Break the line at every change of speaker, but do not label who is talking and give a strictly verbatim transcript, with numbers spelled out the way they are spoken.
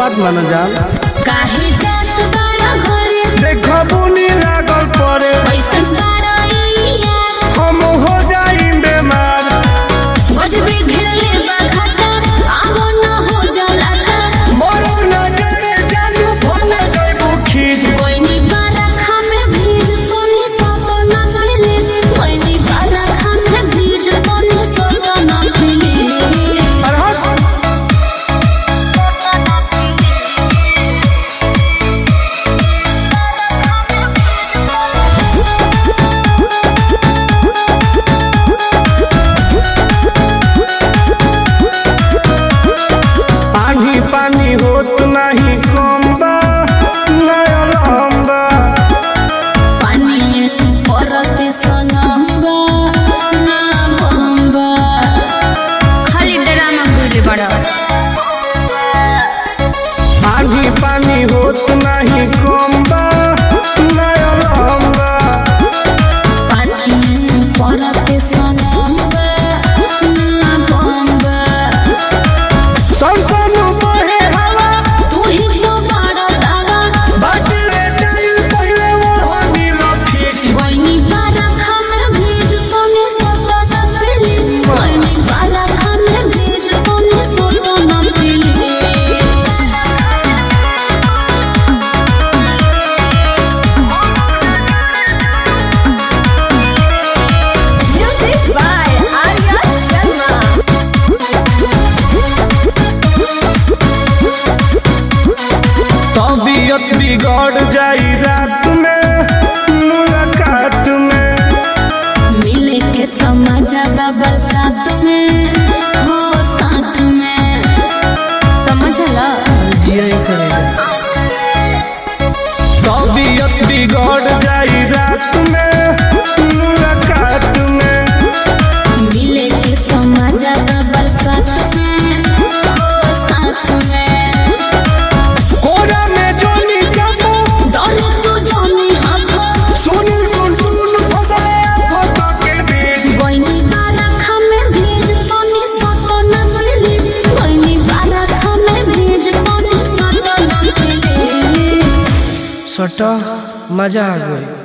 बात माना जान
काहे जात बारा घरे
देखो बुनी लागल पड़े
पैसा साराइया
हम हो जाई बेमार
बजबे घेरले बा खाता आवो न हो जलाता
मरो न जाने जानू भोले जाइबू खीज
कोइनी बारा खामे भीज कोनी सपना मिले कोइनी बारा खामे भीज कोनी सपना मिले
पानी होत नहीं कम बा नया लंबा
पानी परते सनंगा ना बंगा खाली ड्रामा गुली बड़ा
आधी पानी होत नहीं कम बा नया लंबा
पानी परते सनंगा ना बंगा
संसन बहे हवा
तू ही तो बड़ा दादा
बाटले जाइल पहिले वो नील फीच
कोइनी बारा खामे भीज कोनी सपना प्लीज कोइनी बारा खामे भीज कोनी सपना please Music by Arya Sharma.
तबीयत बिगड़ जाई रात में मुलाकात में
मिले के तो मजा बा बरसात में हो साथ में समझला
जिया करेगा तबीयत बिगड़ जाई रात में मुलाकात में
मिले के तो मजा बा बरसात में हो साथ में
कोरा में जोनी जाबो
डरे तू जानी हाथ
सुनी टुन टुन फसले फोटो के बीच
कोइनी बारा खामे भीज कोनी सपना प्लीज कोइनी बारा खामे भीज कोनी सपना प्लीज
सटा मजा आ गई।